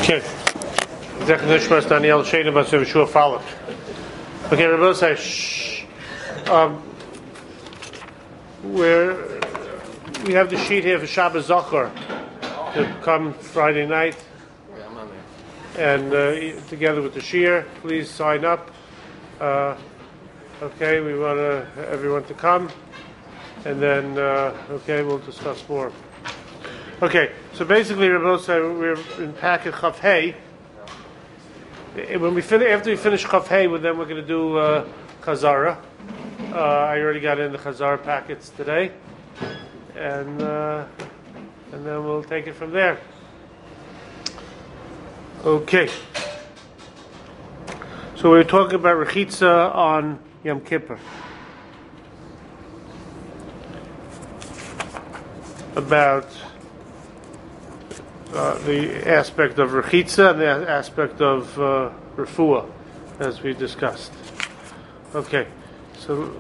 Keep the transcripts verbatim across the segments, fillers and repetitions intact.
Okay. Zech Nishmas Daniel Shadem Basev Shua Falak. Okay, Rabbi say, shh. Um, we're, we have the sheet here for Shabbos Zachor to come Friday night. And uh, together with the Shir, please sign up. Uh, okay, we want uh, everyone to come. And then, uh, okay, we'll discuss more. Okay, so basically, Rabbi said we're in packet Chav Hey. When we finish, after we finish Chav Hey, well, then we're going to do uh, Chazara. Uh, I already got in the Chazara packets today, and uh, and then we'll take it from there. Okay. So we're talking about Rechitza on Yom Kippur. About uh, the aspect of Rechitza and the aspect of uh, Refuah, as we discussed. Okay, so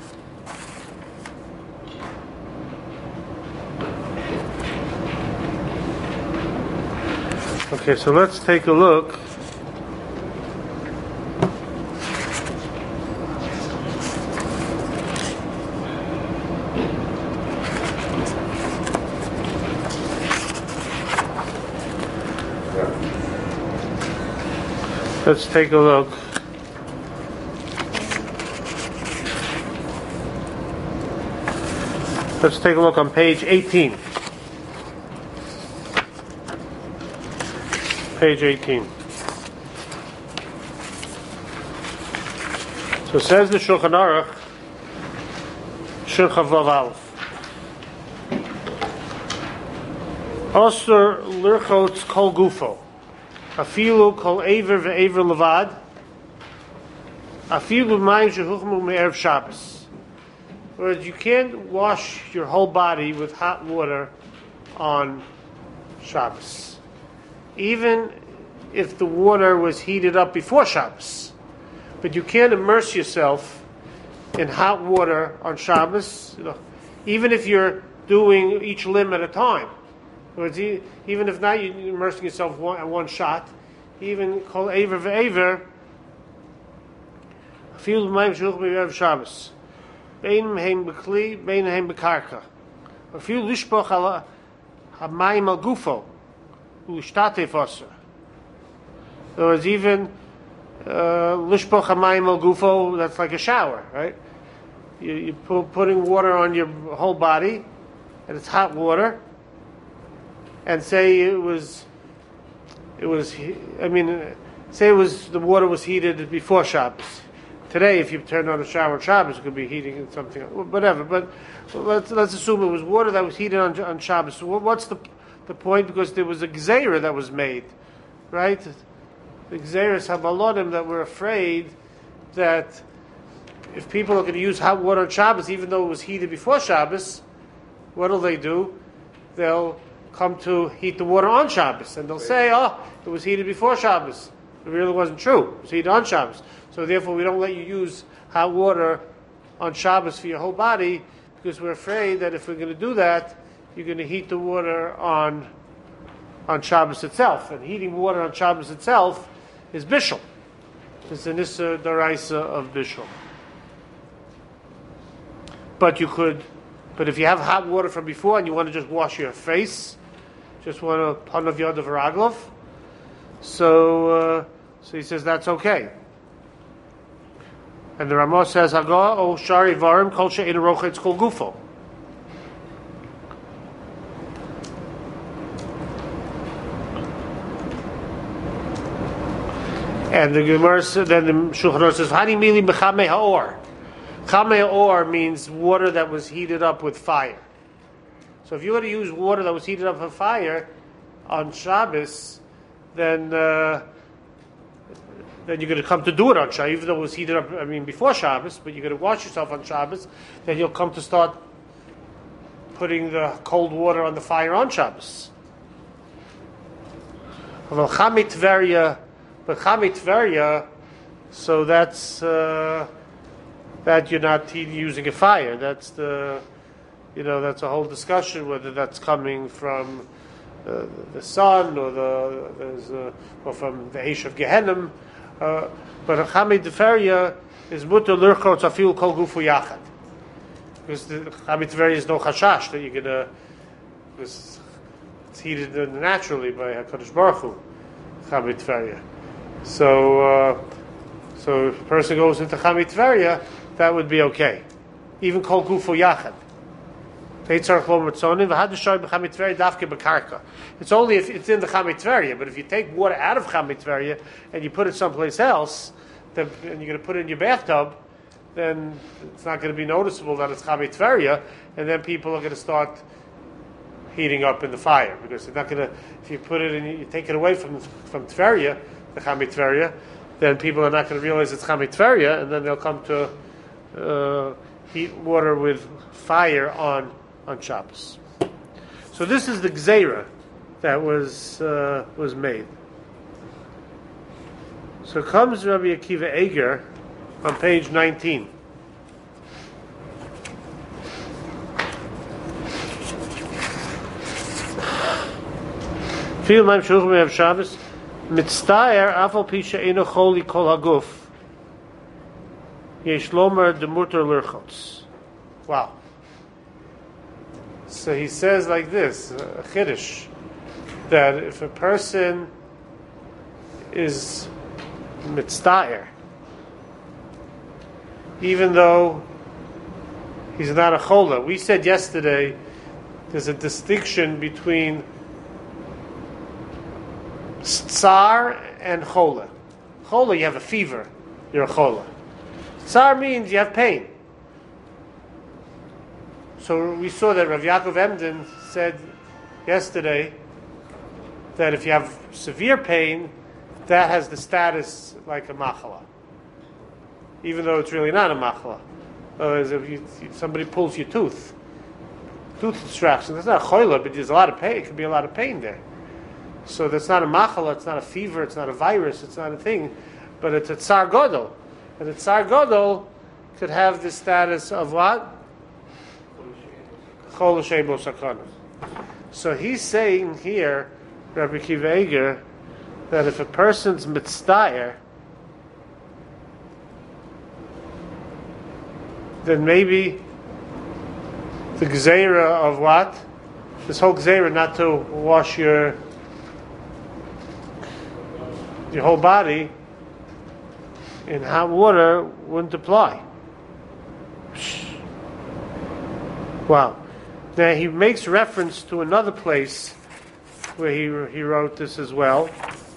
okay, so let's take a look. Let's take a look. Let's take a look on page eighteen. Page eighteen. So it says the Shulchan Aruch, Shulchan Vav Aleph. Osur lirchotz kol gufo. Afilu kol aver ve'aver levad. Afilu mayim shehuchmu me'erev Shabbos. Whereas you can't wash your whole body with hot water on Shabbos, even if the water was heated up before Shabbos. But you can't immerse yourself in hot water on Shabbos, you know, even if you're doing each limb at a time. Even if not, you're immersing yourself one, at one shot. Even kol aver ve'aver, afilu mayim shehuchmu me'erev Shabbos. Bein heim bekli, bein heim bekarka. Afilu lishpoch ala hamayim al gufo, u'ishtatef osur. There was even lishpoch hamayim al gufo. That's like a shower, right? You, you put, putting water on your whole body, and it's hot water. And say it was, it was. I mean, say it was the water was heated before Shabbos. Today, if you turn on the shower on Shabbos, it could be heating something, whatever. But let's let's assume it was water that was heated on on Shabbos. So what's the the point? Because there was a gzeira that was made, right? The gzeiras habalodim that were afraid that if people are going to use hot water on Shabbos, even though it was heated before Shabbos, what'll they do? They'll come to heat the water on Shabbos, and they'll say, "Oh, it was heated before Shabbos." It really wasn't true. It was heated on Shabbos. So therefore, we don't let you use hot water on Shabbos for your whole body, because we're afraid that if we're going to do that, you're going to heat the water on on Shabbos itself. And heating water on Shabbos itself is bishul. It's an issa daraisa of bishul. But you could, but if you have hot water from before and you want to just wash your face, just want to panav yad of raglov, so uh, so he says that's okay. And the Ramah says, Haga o shari varim kol she'ein rochetz kol gufo. And the Gemara says, then the Shulchan Aruch says, Hani mili b'chamei ha'or. Chamei ha'or means water that was heated up with fire. So if you were to use water that was heated up with fire on Shabbos, then uh, then you're going to come to do it on Shabbos, even though it was heated up, I mean, before Shabbos, but you're going to wash yourself on Shabbos, then you'll come to start putting the cold water on the fire on Shabbos. But Chamei Tveria, but Chamei Tveria, so that's uh, that you're not using a fire. That's the, you know, that's a whole discussion whether that's coming from uh, the sun or the there's uh, or from the Eish of Gehenim. Uh, but a Chamid Tveria is mutter lirchot afil kol gufu yachad. Because the Chamid Tveria is no chashash that you're gonna. Because it's heated naturally by Hakadosh Baruch Hu, Chamid Tveria. So, uh, so if a person goes into Chamid Tveria, that would be okay. Even kol gufu yachad. It's only if it's in the Chamid Tveria, but if you take water out of Chamid Tveria and you put it someplace else, then, and you're going to put it in your bathtub, then it's not going to be noticeable that it's Chamid Tveria, and then people are going to start heating up in the fire, because they're not going to, if you put it in, you take it away from from Tveria, the Chamid Tveria, then people are not going to realize it's Chamid Tveria, and then they'll come to uh, heat water with fire on on Shabbos. So this is the Gzeira that was uh, was made. So comes Rabbi Akiva Eger on page nineteen. Fil Maim Shulchan Me'av Shabbos Mitztayer Afal Pisha Eino Choli Kol Haguf Yesh Lomer Demurter Lirchotz. Wow. So he says like this, a chiddush, that if a person is mitztaer, even though he's not a chola, we said yesterday there's a distinction between tsar and chola. Chola, you have a fever, you're a chola. Tsar means you have pain. So we saw that Rav Yaakov Emden said yesterday that if you have severe pain, that has the status like a machala, even though it's really not a machala. Uh, as if you, somebody pulls your tooth, tooth extraction. That's not a choila, but there's a lot of pain. It could be a lot of pain there. So that's not a machala. It's not a fever. It's not a virus. It's not a thing, but it's a tsar gadol, and a tsar gadol could have the status of what? So he's saying here, Rabbi Akiva Eger, that if a person's mitztayer, then maybe the gzeira of what? This whole gzeira not to wash your your whole body in hot water wouldn't apply. Wow. Now he makes reference to another place where he he wrote this as well.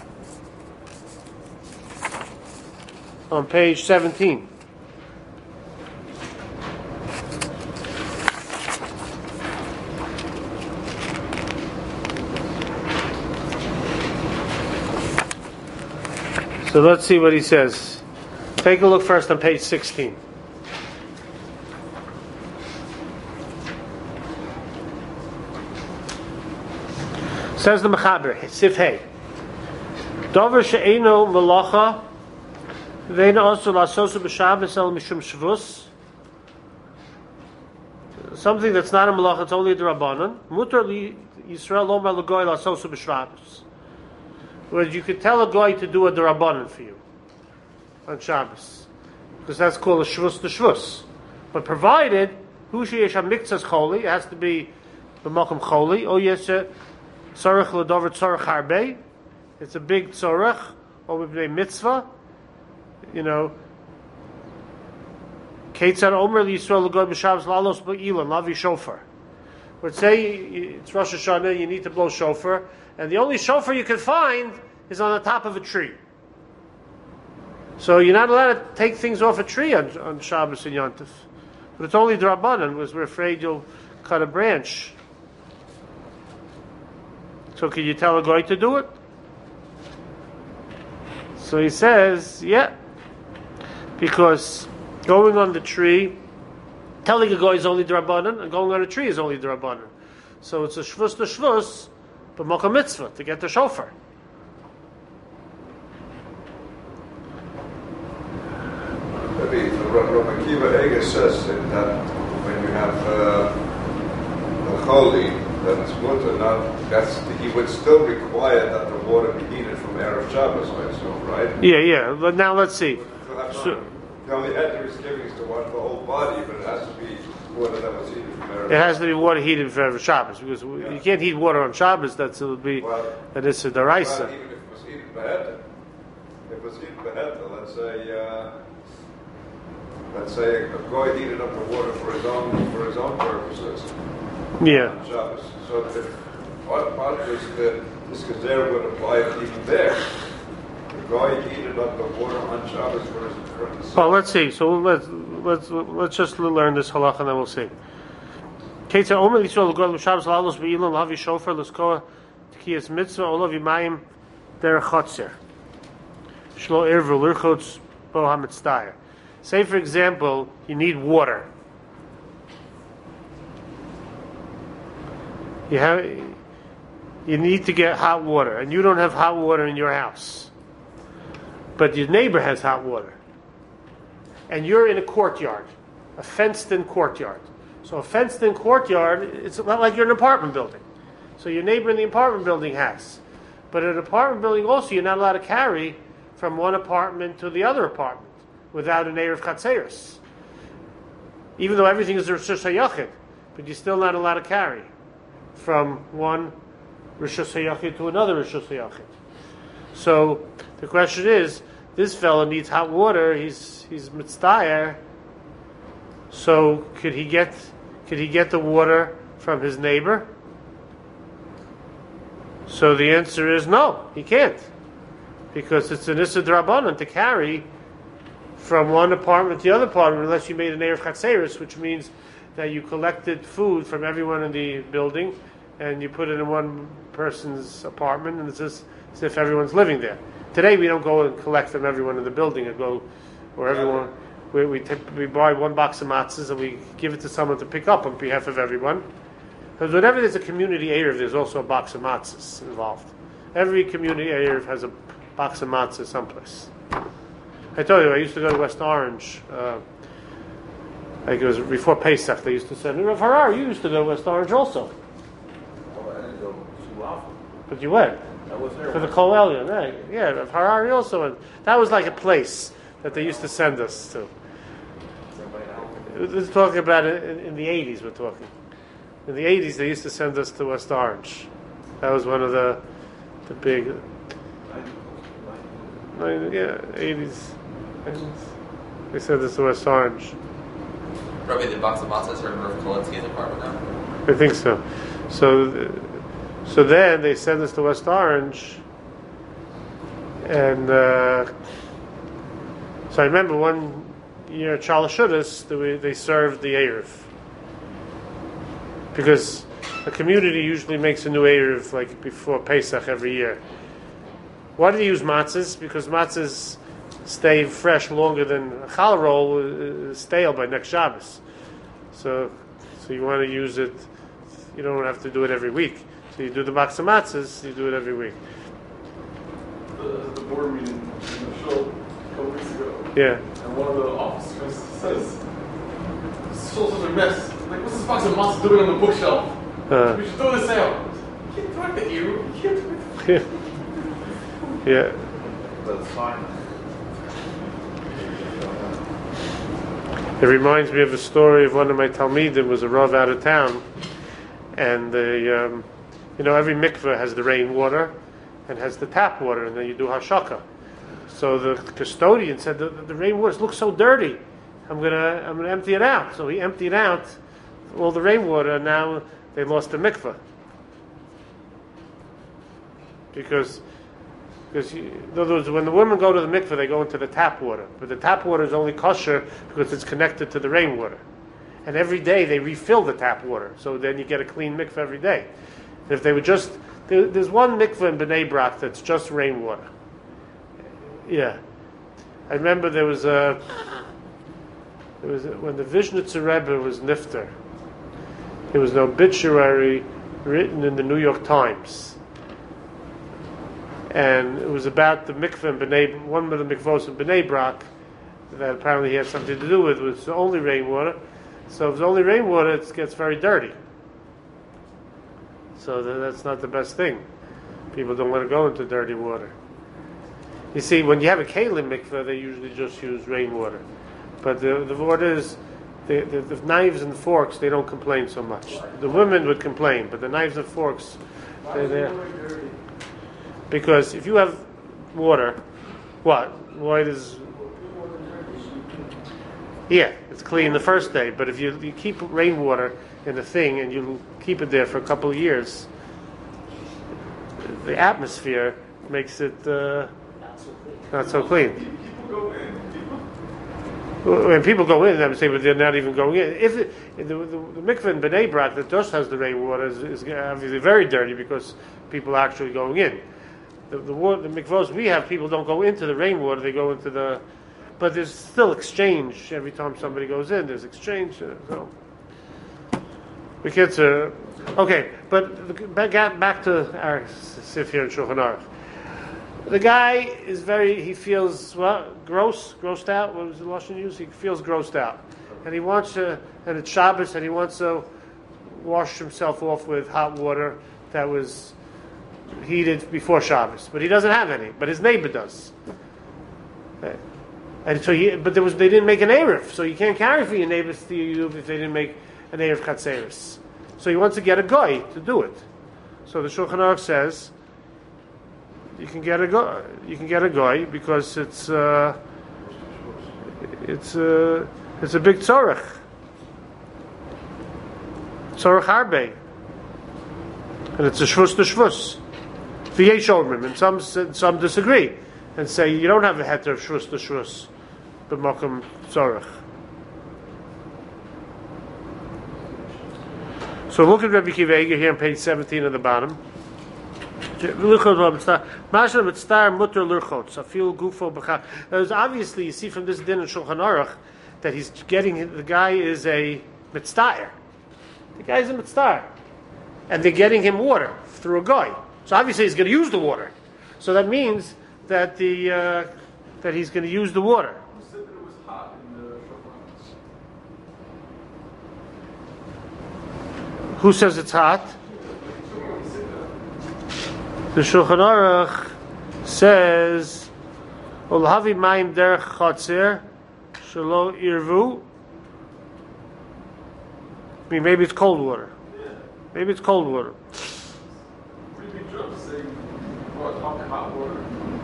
On page seventeen. So let's see what he says. Take a look first on page sixteen. Says the Mechaber, Sif Hey. Dover she'eino melacha, ve'eino also la'asosu b'Shabbos el mishum shvus. Something that's not a melacha, it's only a d'Rabbanan. Mutar li Yisrael lomar l'goy la'asosu b'Shabbos. Whereas you could tell a goy to do a d'Rabbanan for you on Shabbos, because that's called a shvus to shvus. But provided hu sheyesh hamiktzas choli, it has to be b'makom choli, or yes. Tzorach l'dover tzorach harbei. It's a big tzorach, or a mitzvah. You know. Keitzad omer liyisrael l'goy b'shabbos lalos b'ilan lavi shofar. But say it's Rosh Hashanah, you need to blow shofar, and the only shofar you can find is on the top of a tree. So you're not allowed to take things off a tree on, on Shabbos and Yom Tov. But it's only d'Rabbanan, because we're afraid you'll cut a branch. So can you tell a guy to do it? So he says, yeah. Because going on the tree, telling a guy is only d'Rabbanan, and going on a tree is only d'Rabbanan. So it's a shvus to shvus, but mocha mitzvah, to get the shofar. Rabbi Akiva Eger says that when you have uh, a choli, then it's mutter, not, that's, he would still require that the water be heated from Erev Shabbos, I assume, right? Yeah, yeah. But now let's see. So, the only head is giving is to wash the whole body, but it has to be water that was heated from Erev It has to be water heated for every Shabbos, because yeah. you can't heat water on Shabbos. That's it would be well, that is a deraisa. Well, even if it was heated beheta, if it was heated beheta, let's say, uh, let's say a guy heated up the water for his own for his own purposes. Yeah. On Shabbos. So if what part was the this gazera would apply it even there. The guy heated up the water on Shabbos for his purposes. Well, let's see. So let's let's let's just learn this halacha and then we'll see. Keitza Omer Yisrael L'Gol Shabbos Lalos Be'ilan L'Havi Shofar L'Skoa T'Kiyas Mitzvah Olav Yimayim Der Chotzer Shlo Irvu L'Irchotz Bo HaMitzdayer. Say, for example, you need water. You have, you need to get hot water, and you don't have hot water in your house, but your neighbor has hot water, and you're in a courtyard, a fenced-in courtyard. So a fenced-in courtyard, it's not like you're in an apartment building. So your neighbor in the apartment building has, but in an apartment building also, you're not allowed to carry from one apartment to the other apartment without an Erev Chatzeris. Even though everything is Rosh Hashanah, but you're still not allowed to carry from one Rosh Hashanah to another Rosh Hashanah. So the question is, this fellow needs hot water. He's he's mitzdayer. So could he get could he get the water from his neighbor? So the answer is no, he can't, because it's an issa d'rabbanan to carry from one apartment to the other apartment unless you made an Erev Chatzeris, which means that you collected food from everyone in the building and you put it in one person's apartment, and it's just as if everyone's living there. Today we don't go and collect from everyone in the building and go where everyone. We we, t- we buy one box of matzahs and we give it to someone to pick up on behalf of everyone. Because whenever there's a community erev, there's also a box of matzahs involved. Every community erev has a box of matzahs someplace. I told you, I used to go to West Orange. Uh, like it was before Pesach, they used to send me. Rav Harar, you used to go to West Orange also. Oh, I didn't go too often. But you went. I was there. For the Kol Elyon, right? Yeah, Rav Harari also went. That was like a place that they used to send us to. This is talking about it in, in the eighties, we're talking. In the eighties, they used to send us to West Orange. That was one of the the big... Yeah, eighties. They sent us to West Orange. Probably the box of matzahs are in Rav Koletsky's apartment now? I think so. So, so then they sent us to West Orange, and uh, so I remember one year at Charles Shudis, they, they served the Erev. Because a community usually makes a new Erev like before Pesach every year. Why do they use matzahs? Because matzahs stay fresh longer than a challah roll is stale by next Shabbos. So, so you want to use it. You don't have to do it every week. So you do the box of matzahs. You do it every week. The, the board meeting in the show a couple weeks ago. Yeah. And one of the officers says, "This show's such a mess. Like, what's this box of matzahs doing on the bookshelf? Uh, we should throw this out. You can't throw it to you. You can't throw it." Yeah. Yeah. That's fine. It reminds me of a story of one of my Talmidim was a Rav out of town, and the, um, you know, every mikveh has the rainwater and has the tap water, and then you do hashaka. So the custodian said the, the rainwater looks so dirty. I'm gonna I'm gonna empty it out. So he emptied out all the rainwater, and now they lost the mikveh because. Because you, in other words, when the women go to the mikveh, they go into the tap water. But the tap water is only kosher because it's connected to the rainwater. And every day they refill the tap water. So then you get a clean mikveh every day. And if they would just... There, there's one mikveh in Bnei Brak that's just rainwater. Yeah. I remember there was a... There was a, when the Vishnitzer Rebbe was nifter, there was an obituary written in the New York Times. And it was about the mikveh in Bnei, one of the mikvahs in Bnei Brak that apparently he had something to do with. It was only rainwater. So if it's only rainwater, it gets very dirty. so th- that's not the best thing. People don't want to go into dirty water. You see, when you have a kalim mikveh, they usually just use rainwater. But the the water is, the, the, the knives and forks, they don't complain so much. The women would complain, but the knives and forks, they're there. Because if you have water, what? Why does... Yeah, it's clean the first day, but if you, you keep rainwater in a thing and you keep it there for a couple of years, the atmosphere makes it uh, not so clean. People go in. When people go in, I'm saying, but they're not even going in. If it, the, the, the mikveh in Bnei Brak that just has the rainwater is, is obviously very dirty because people are actually going in. The, the, water, the mikvahs we have, people don't go into the rainwater; they go into the. But there's still exchange every time somebody goes in. There's exchange. Uh, so we get to okay, but the, back back to our sif here in Shulchan Aruch. The guy is very, he feels, well, gross, grossed out. What was the Lashon used? He feels grossed out. And he wants to, and it's Shabbos, and he wants to wash himself off with hot water that was heated before Shabbos. But he doesn't have any, but his neighbor does. And so he, but there was, they didn't make an Erev, so you can't carry for your neighbors to you if they didn't make an Erev Chatzeris. So he wants to get a guy to do it. So the Shulchan Aruch says, You can get a go. You can get a goy because it's uh, it's uh, it's a big tzorech, tzorech harbe, and it's a shvus to shvus. V'yesh omrim, and some some disagree and say you don't have a heter of shvus to shvus, but makom tzorech. So look at Rabbi Akiva Eiger here on page seventeen at the bottom. There's obviously, you see from this din in Shulchan Aruch that he's getting, the guy is a mitzvah. The guy's a mitzvah. And they're getting him water through a guy. So obviously he's going to use the water. So that means that the uh, that he's going to use the water. Who said that it was hot in the Shulchan? Who says it's hot? The Shulchan Aruch says, "Olhavi mayim derech chatzir shelo irvu." I mean, maybe it's cold water. Maybe it's cold water. Pretty big jump saying, what, hot, hot water?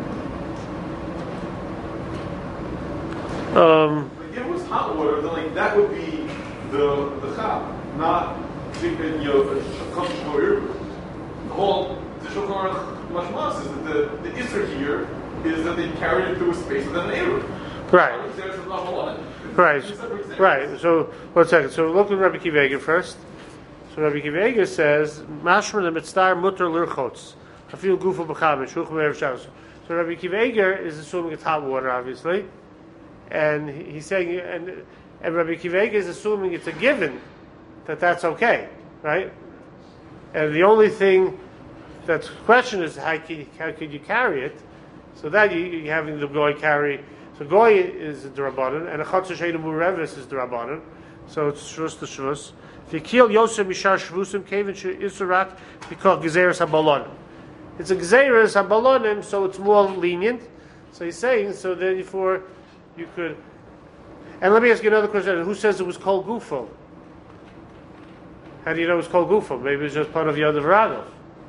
Um, Like, if it was hot water, then like that would be the the chap, not thinking you know, the whole the Shulchan Aruch mashmas is that the the issur here is that they carried it through a space within an area. right, right, right. So one second. So look at Rabbi Akiva Eiger first. So Rabbi Akiva Eiger says, "Mashma the mitzvah mutter lurchotz. I feel gufa b'chavim shulchan erev Shabbos." So Rabbi Akiva Eiger is assuming it's hot water, obviously, and he- he's saying, and and Rabbi Akiva Eiger is assuming it's a given that that's okay, right? And the only thing that's the question is how could, how could you carry it? So that you, you having the goy carry. So goy is the drabanan, and a chatzah sheinu murevis is the drabanan. So it's shvus to shvus. If you kill Yosef Mishar Shvusim Kevin Isurak, we call Gezeres Habalonim. It's a Gezeres Habalonim, so it's more lenient. So he's saying, so therefore you could. And let me ask you another question: who says it was called Gufo? How do you know it was called Gufo? Maybe it's just part of the other Varago.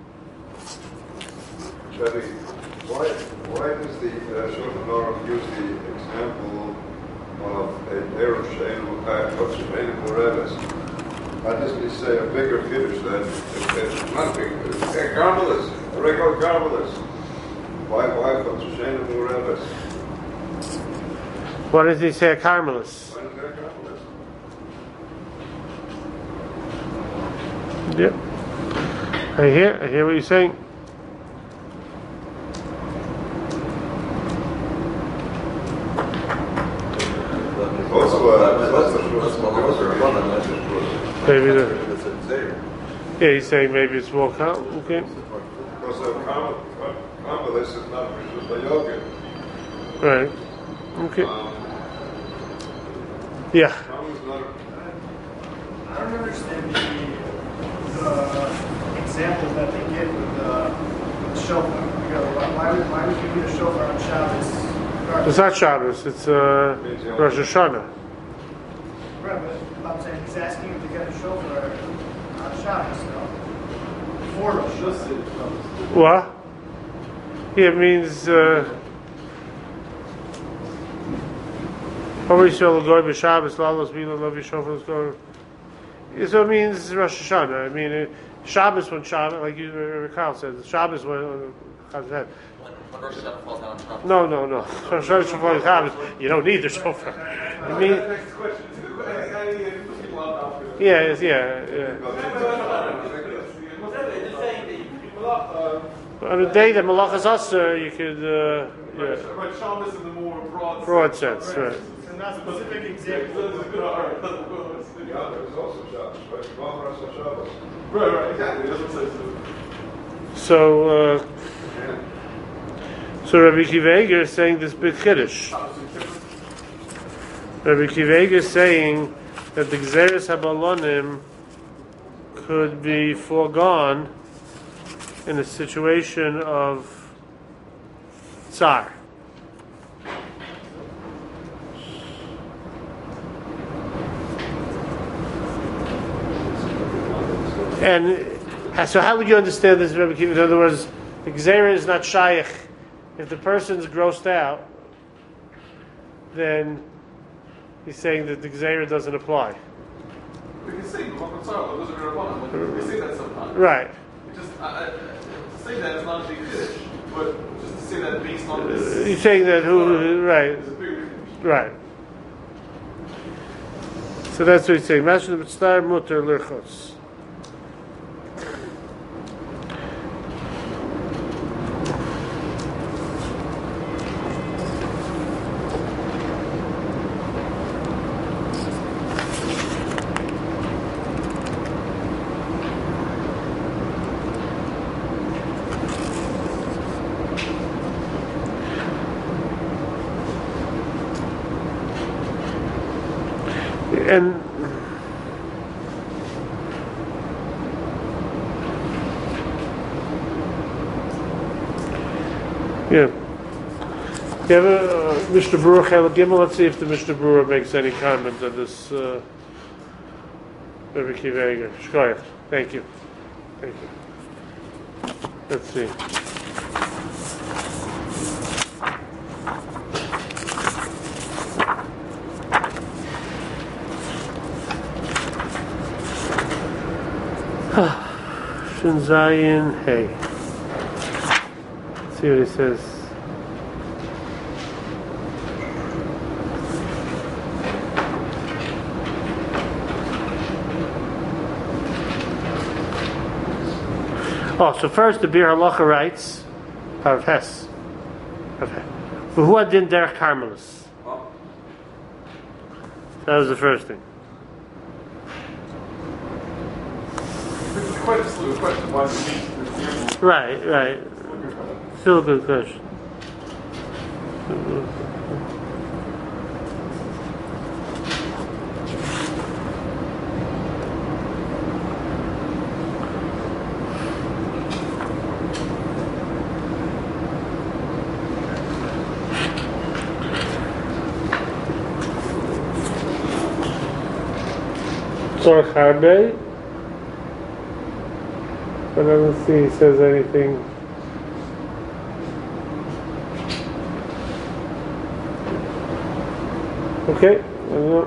Shadi, why, why does the uh, Shulchan Aruch use the example of an Erev Sheinu Sheinu Moreves? Why doesn't he say a bigger kiddush than it's not big, it's a garmelis, a regular garmelis? Why, why Sheinu Moreves? Why does he say a Carmelis? Why is that garmelis? Yep. I hear, I hear what you're saying. Also, uh, also Maybe the, yeah, he's saying maybe it's more count. Okay. because the garmelis is not produced by yoga. Right. Okay. Um, Yeah. Garmelis is not a I don't understand the uh, examples that they give with the, with the shofar. You go, why, why would why would you get a shofar on Shabbos? It's not Shabbos. It's uh, Rosh Hashanah. Right, but I'm saying he's asking him to get a shofar on Shabbos, no? Before Rosh Hashanah. What? Yeah, it means. Uh, Always shall go by Shabbos, Lalos, Mila, Love Yishofar, go. So it means Rosh Hashanah. I mean, uh, Shabbos when Shabbos, like you, uh, Carl said, Shabbos when. Uh, When, when Rosh Hashanah falls down on Shabbos. no, no, no. Rosh Hashanah falls Shabbos. You don't need the shofar. I mean, Next question. yeah, it's, yeah, yeah. On a day that Malachas Aser, you could, uh, yeah, Right, Shabbos in the more broad, broad sense, right? And not specific examples. Yeah, there's also Shabbos, right? One Rosh Hashanah. Right, right, exactly. That's what it says. So, uh, Yeah. so Rabbi Akiva Eiger is saying this big chiddush. Rabbi Akiva Eiger is saying that the Gzeres Habalonim could be foregone in a situation of tsar. And so, how would you understand this, Rabbi Akiva? In other words, the Gzeira is not shaykh. If the person's grossed out, then he's saying that the Gzeira doesn't apply. We can say B'Makom Tzara, those are very fun. We say that sometimes. Right. It just, I, I, to say that is not a big Kiddush, but just to say that based on Uh, this. You're saying that who? Right. Is a bigger Kiddush. Right. So that's what he's saying. Mashal Mitzvah Mutter Lirchos. And yeah, you have a uh, Mishnah Berurah Chel Gimel. Let's see if the Mishnah Berurah makes any comment on this. Uh, Rabbi Akiva Eiger. Shkoyach. Thank you. Thank you. Let's see. Shin Zayin Hey. See what he says. Oh, so first the Bir Halacha writes, Parav Hes. Who adin derech Carmelis? That was the first thing. This is quite a slew question. Why does it mean for example? Right, right. Still a good question. Tzorch Harbe. But I don't see he says anything. Okay, I don't know.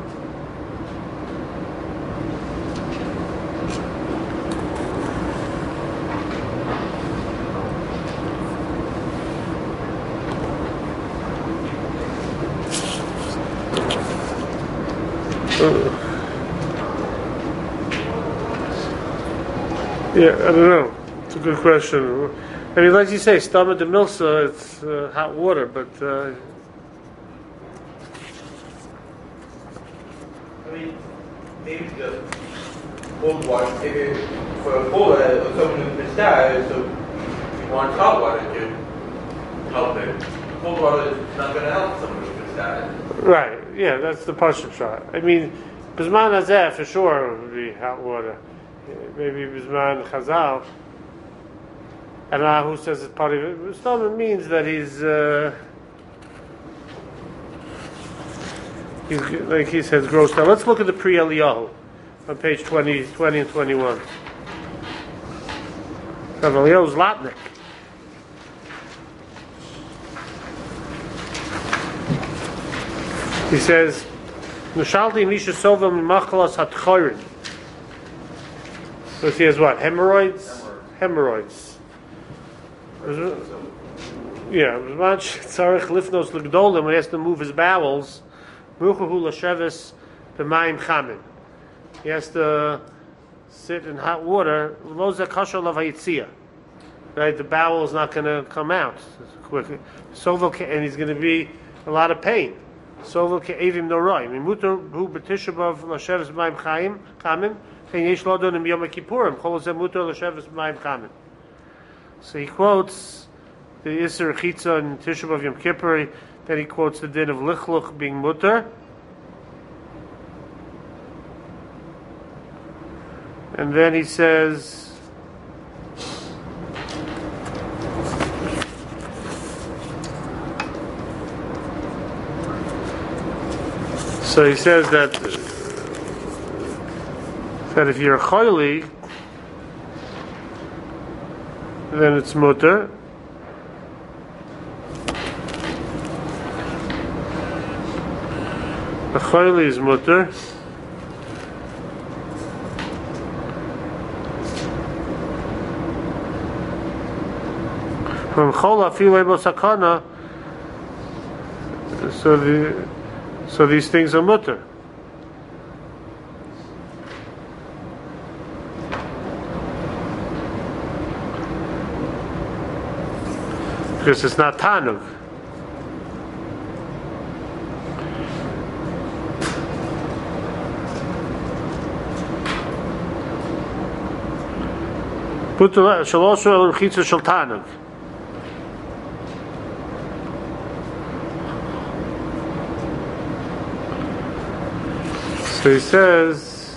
Uh, Yeah, I don't know. It's a good question. I mean, like you say, stomach de milsa, it's uh, hot water, but uh, I mean, maybe the cold water, if it, for a cold, uh, someone who's been stabbed, so you want hot water to help it. Cold water is not going to help someone who's been stabbed. right, yeah, that's the partial shot. I mean, Bisman Hazeh for sure would be hot water. Maybe Bisman Chazal, I don't know who says it's part of it. Stolman means that he's, uh, he's, like he says, grossed out. Let's look at the Pri Eliyahu on page twenty, twenty and twenty-one. Rav Eliyahu's Latnik. He says, Nushalti Misha Sova Mimachalas Hatchorin. So he has what? Hemorrhoids? Hemorrhoids. Yeah, much Tzarech Lifnos L'Gdolim, when he has to move his bowels, Muchahu L'Sheves B'mayim Chamin. He has to sit in hot water, Loza Kasher Lavayitzia. Right, the bowel is not going to come out quickly. Sovel, and he's going to be a lot of pain. Sovel ke'evim noroi. Mimuter hu b'tishabav l'sheves b'mayim chayim kamin. Chen yesh lodon im yom kippurim. Chol zeh muter l'sheves b'mayim kamin. So he quotes the Isser Chitza and Tishabav Yom Kippur. Then he quotes the din of lichluch being muter. And then he says. So he says that that if you're a choili, then it's mutter. The choili is mutter. From chola filebo sakana. So the So these things are mutter. Because it's not tanug. Mutter shaloshu el rechitza shel tanug. So he says,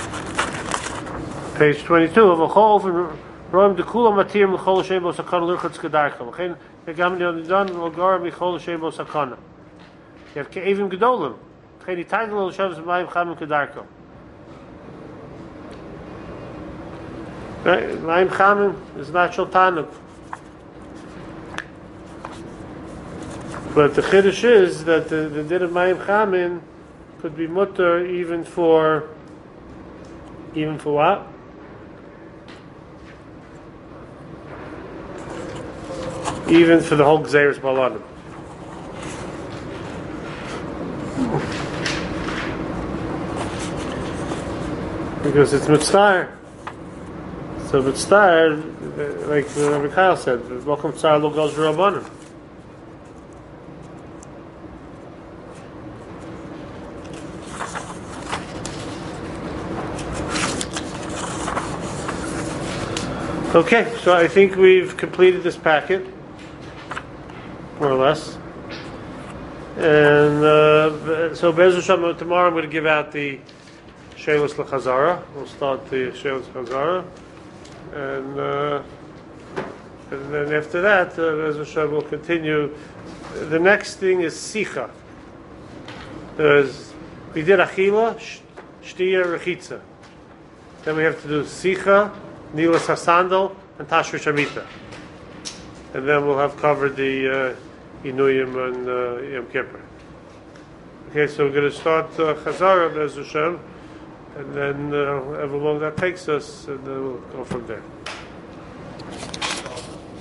page twenty-two, of a chol roim dekula matir mechol shebo sakana lirchutz kedarka. V'chein v'gam yonidan l'gar mechol shebo sakana. You have ke'evim gedolim. V'chein yitagel l'shavs b'mayim chamim kedarka. Right, mayim chamim is not shel tanuk. But the chiddush is that the, the din of mayim chamim could be mutter even for even for what? Even for the whole Gzeiros Baladim. Because it's mitzvah. So mitzvah, like Rabbi Kyle said, welcome to our local Rabbanim. Okay, so I think we've completed this packet, more or less. And uh, so Be'ez Hashem, tomorrow I'm going to give out the Shelos L'Chazara. We'll start the Shelos L'Chazara. And, uh, and then after that, uh, Be'ez Hashem will continue. The next thing is Sicha. There's, we did Achila, Shtiya, Rechitza. Then we have to do Sicha, Nilas HaSandal, and Tashrish Amita. And then we'll have covered the uh, Inuyim and uh, Yom Kippur. Okay, so we're going to start uh, Chazara, Be'ez Hashem, and then uh, however long that takes us, and then we'll go from there.